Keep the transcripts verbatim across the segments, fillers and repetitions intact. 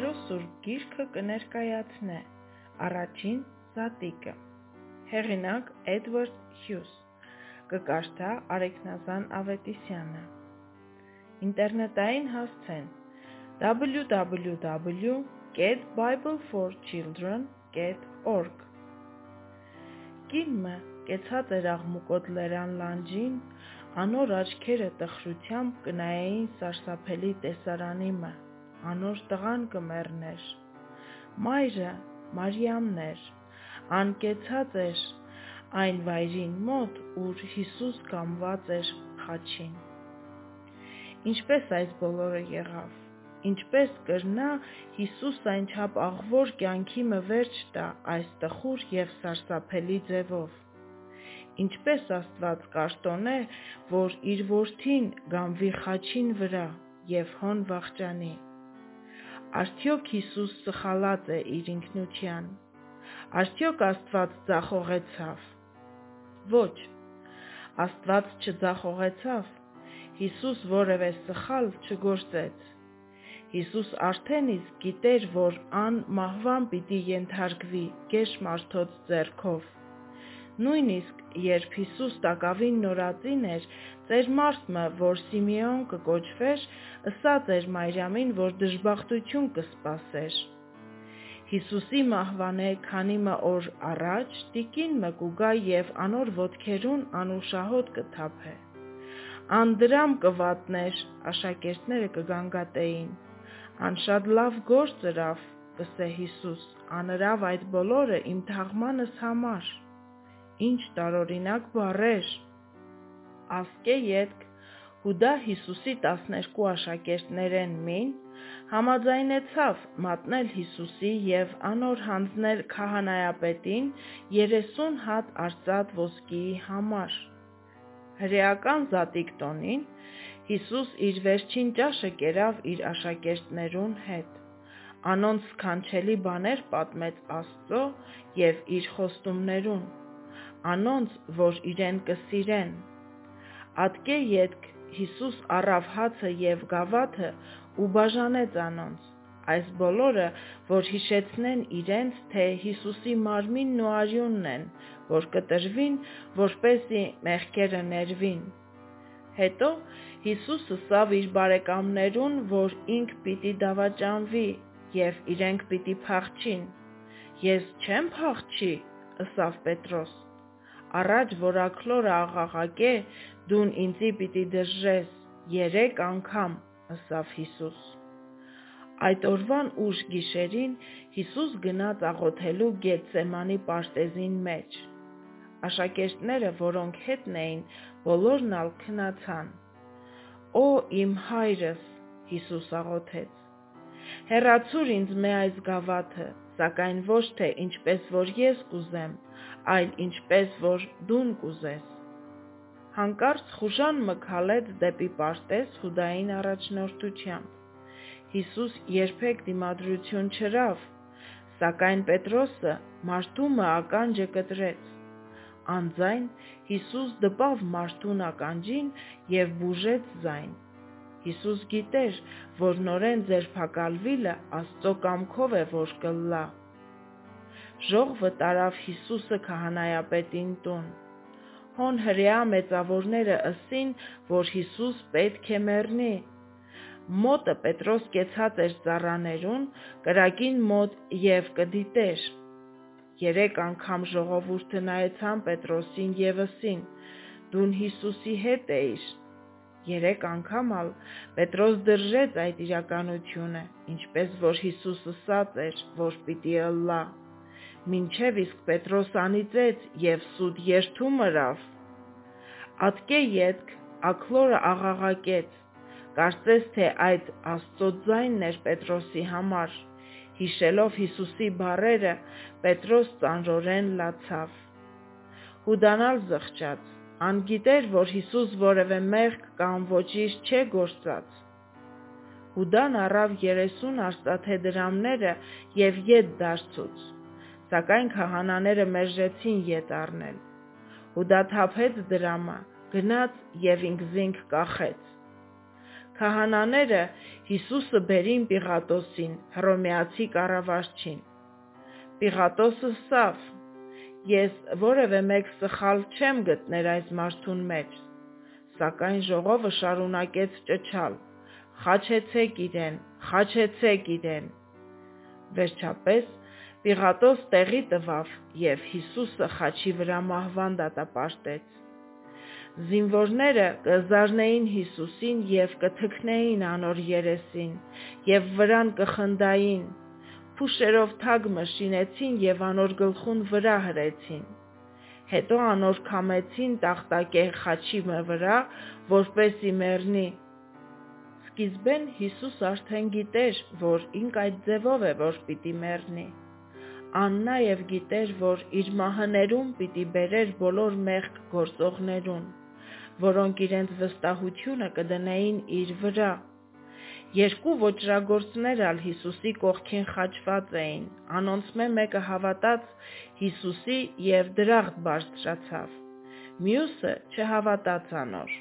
Աստվածներու Սուրբ Գիրքը կներկայացնե առաջին զատիկը։ Հեղինակ Էդվարդ Հյուս, կկարդա Արեգնազան Ավետիսյանը։ Ինտերնետային հասցեն w w w կետ bible for children կետ org։ Կինը կեցած էր աղմուկոտ լերան լանջին, անոր աչքերը տխրությամբ կնայեին սարսափելի տեսարանիմը, անոր տղան կմեռներ։ Մայրը Մարիամն էր, անկեցած էր այն վայրին մոտ, ուր Հիսուս կամված էր խաչին։ Ինչպես այս բոլորը եղավ, ինչպես կրնա Հիսուս այնչափ աղվոր կյանքի մը վերջ տա այս տխուր և սարսափելի ձևով, ինչպես Աստված կարտոնե, որ իր որդին գամվի խաչին վրա և հոն վախճանի։ Արդյոք Հիսուս սխալած է իր ինքնության, արդյոք Աստված ձախողեցավ։ Ոչ, Աստված չձախողեցավ, Հիսուս որևէ սխալ չգործեց։ Հիսուս արդեն իսկ գիտեր, որ ան մահվան պիտի ենթարկվի գեշ մարդոց ձեռքով։ Նույնիսկ երբ Հիսուս տակավին նորածին էր, ծեր մարդմը, որ Սիմեոն կկոչվեր, ըսած էր Մարիամին, որ դժբախտություն կսպասեր։ Հիսուսի մահվանե քանի մը օր առաջ տիկին մը կուգա և անոր ոտքերուն անուշահոտ կթափե։ Ան դրամ կվատներ, աշակերտները կգանգատեին։ Ան շատ լավ գործ ըրավ, կսե Հիսուս, ան ըրավ այդ բոլորը իմ թաղմանս համար։ Ինչ տարօրինակ բառեր։ Ասկե ետք Հուդա Հիսուսի տասներկու աշակերտներեն մին համաձայնեցավ մատնել Հիսուսի և անոր հանձնել քահանայապետին երեսուն հատ արծաթ ոսկիի համար։ Հրեական զատիկ տոնին Հիսուս իր վերջին ճաշը կերավ իր աշակերտներուն հետ։ Անոնց սքանչելի բաներ պատմեց Աստծո և իր խոստումներուն, անոնց, որ իրեն կսիրեն։ Ատկե ետք Հիսուս առավ հացը և գավաթը ու բաժանեց անոնց, այս բոլորը, որ հիշեցնեն իրենց, թե Հիսուսի մարմինն ու արյունն են, որ կտրվին, որպեսզի մեղքերը ներվին։ Հետո Հիսուս ըսավ իր բարեկամներուն, որ ինք պիտի դավաճանվի և իրենք պիտի փախչին։ Ես չեմ փախչի, ըսավ Պետրոս, առաջ որ աքլորը աղաղակե, դուն ինձի պիտի դժրես երեք անգամ, ըսավ Հիսուս։ Այդ օրվան ուշ գիշերին Հիսուս գնաց աղոթելու Գեթսեմանի պարտեզին մեջ։ Աշակերտները, որոնք հետն էին, բոլորն ալ քնացան։ Օ իմ Հայրս, Հիսուս աղոթեց, հեռացուր ինձ մե այս գավաթը, սակայն ոչ թե ինչպես որ ես կուզեմ, այլ ինչպես որ դուն կուզես։ Հանկարծ խուժան մը քալեց դեպի պարտեզ Հուդային առաջնորդությամբ։ Հիսուս երբեք դիմադրություն չրավ, սակայն Պետրոսը մարդու մը ականջը կտրեց։ Անձայն Հիսուս դպավ մարդուն ականջին և բուժեց զայն։ Հիսուս գիտեր, որ նորեն ձերբակալվիլը Աստծո կամքով է, որ կլլա։ Ժողվը տարավ Հիսուսը քահանայապետին տուն։ Հոն հրեա մեծավորները ըսին, որ Հիսուս պետք է մեռնի։ Մոտը Պետրոս կեցած էր ծառաներուն, կրակին մոտ և կդիտեր։ Երեք անգամ ժողովուրդը նայեցան Պետրոսին և ըսին. «Դուն Հիսուսի հետ էիր»։ Երեք անգամ ալ Պետրոս դրժեց այդ իրականությունը, ինչպես որ Հիսուս ըսած էր, որ պիտի ըլլա, մինչև իսկ Պետրոս անիծեց և սուտ երդում ըրավ։ Ատկե ետք աքլորը աղաղակեց, կարծես թե այդ Աստծո ձայնն էր Պետրոսի համար։ Հիշելով Հիսուսի բառերը, Պետրոս ծանրորեն լացավ։ Հուդան ալ զղջաց, ան գիտեր, որ Հիսուս որևէ մեղք կամ ոճիր չէ գործած։ Հուդան առավ երեսուն արծաթե դրամները և ետ դարձուց, սակայն քահանաները մերժեցին ետ առնել։ Հուդա թափեց դրամը, գնաց և ինքզինք կախեց։ Քահանաները Հիսուսը բերին Պիղատոսին, հռոմեացի կառավարչին։ Պիղատոսը սավ. «Ես որևէ մեկ սխալ չեմ գտներ այս մարդուն մեջ», սակայն ժողովը շարունակեց ճչալ. «Խաչեցեք իրեն, խաչեցեք իրեն»։ Վերջապես Պիղատոս տեղի տվավ և Հիսուսը խաչի վրա մահվան դատապարտեց։ Զինվորները կզարնեին Հիսուսին և կթքնեին անոր երեսին և վրան կխնդային, փուշերով թագ մշինեցին և անոր գլխուն վրա հրեցին։ Հետո անոր քամեցին տախտակե խաչի վրա, որպեսի մեռնի։ Սկիզբեն Հիսուս արդեն գիտեր, որ ինք այդ ձևով է, որ պիտի մեռնի։ Ան նաև գիտեր, որ իր մահներում պիտի բերեր բոլոր մեղք գործողներուն, որոնք իրենց վստահությունը կդնեին իր վրա։ Երկու ոճրագործներ ալ Հիսուսի կողքին խաչված էին, անոնցմէ մեկը հավատաց Հիսուսի և դրախտ բարձրացավ, մյուսը չհավատաց անոր։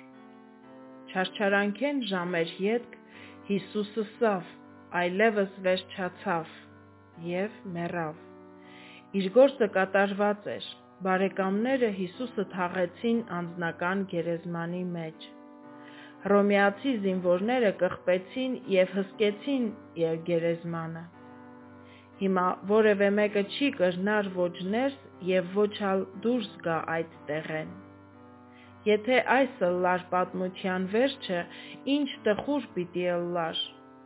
Չարչարանքեն ժամեր ետք Հիսուսը սավ, այլևս վերջացավ և մեռավ։ Իր գործը կատարված էր, բարեկամները Հիսուսը թաղեցին անձնական գերեզմանի մեջ։ Հռոմեացի զինվորները կղպեցին և հսկեցին գերեզմանը։ Հիմա որևէ մեկը չի կրնար ոչ ներս և ոչ ալ դուրս գա այդ տեղեն։ Եթե այս ըլլար պատմության վերջը, ինչ տխուր պիտի ըլլար։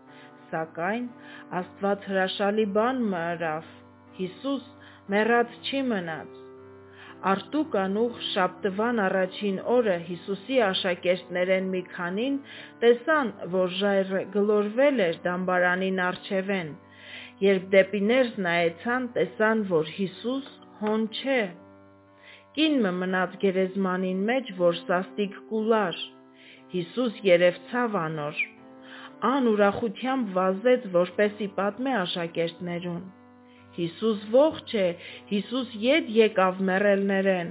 Սակայն Աստված հրաշալի բան մը ըրավ, Հիսուս մեռած չի մնաց։ Արտուկ անուղ շաբթվան առաջին օրը Հիսուսի աշակերտներեն մի քանին տեսան, որ ժայռը գլորվել էր դամբարանին առջևեն, երբ դեպի ներս նայեցան, տեսան, որ Հիսուս հոն չէ։ Կին մը մնաց գերեզմանին մեջ, որ սաստիկ կուլար։ Հիսուս երևցավ անոր։ Ան ուրախությամբ վազեց, որպեսի պատմե աշակերտներուն։ Հիսուս ողջ է, Հիսուս ետ եկավ մեռելներեն։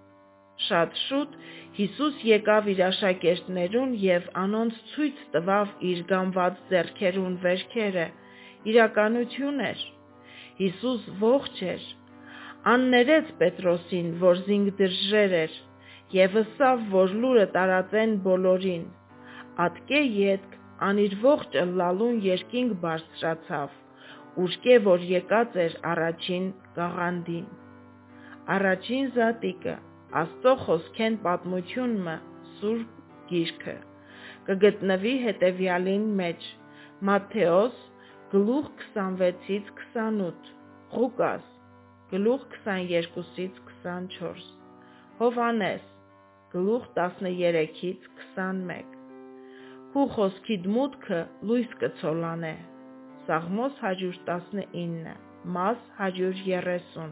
Շատ շուտ Հիսուս եկավ իր աշակերտներուն և անոնց ցույց տվավ իր գամված ձեռքերուն վերքերը, իրականություն էր։ Հիսուս ողջ էր։ Ան ներեց Պետրոսին, որ զինք դժժեր էր, և ըսավ, որ լուրը տարածեն բոլորին։ Ատկե ետք ան իր ողջ ըլլալուն երկինք բարձրացավ, ուշկե որ եկած էր առաջին կաղանդին։ Առաջին զատիկը Աստծո խոսքեն պատմություն մը Սուրբ գիրքը կգտնվի հետևյալին մեջ. Մատթեոս գլուխ քսանվեցից քսանութ, Ղուկաս գլուխ քսաներկուսից քսանչորս, Հովհաննես գլուխ տասներեքից քսանմեկ։ Հու խոսքիդ մուտքը լույս կցոլանե։ Սաղմոս հաջորդ տասնինը, Մաս հաջորդ երեսուն։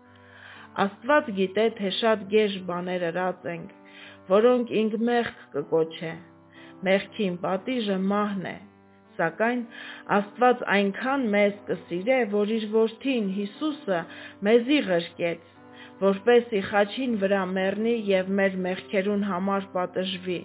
Աստված գիտե, թե շատ գեշ բաներ ըրած ենք, որոնք ինք մեղք կկոչե։ Մեղքին պատիժը մահն է, սակայն Աստված այնքան մեզ կսիրե, որ իր որդին Հիսուսը մեզի ղրկեց, որպեսի խաչին վրա մեռնի և մեր մեղքերուն համար պատժվի։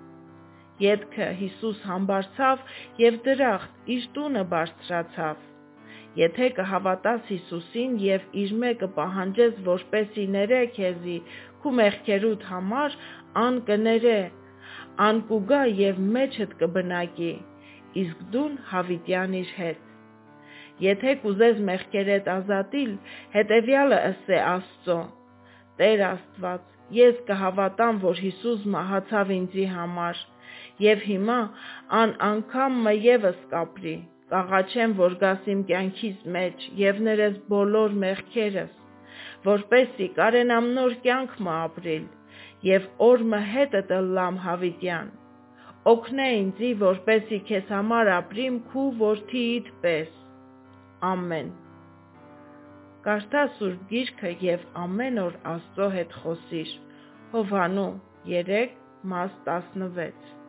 Ետքը Հիսուս համբարձավ և դրախտ իր տունը բարձրացավ։ Եթե կհավատաս Հիսուսին և իր մե կպահանջես, որպեսի ներե քեզի քու մեղքերուդ համար, ան կներե, ան կուգա և մեջդ կբնակի, իսկ դուն հավիտյանիր հետ։ Եթե կուզես մեղքերեդ ազատիլ, հետևյալը ըսե Աստծո. Տեր Աստված, ես կհավատամ, որ Հիսուս մահացավ ինձի համար, և հիմա ան անգամ մը ևս կապրի, կաղաչեմ, որ գաս իմ կյանքիս մեջ և ներես բոլոր մեղքերս, որպեսի կարենամ նոր կյանք մը ապրիլ և օր մը հետդ ըլլամ հավիտյան։ Օգնե ինձի, որպեսի քեզ համար ապրիմ քու որդիիդ պես։ Ամեն։ Կարդա Սուրբ գիրքը և ամեն օր Աստծո հետ խոսիր։ Հովհաննու երեք, մաս տասնվեց։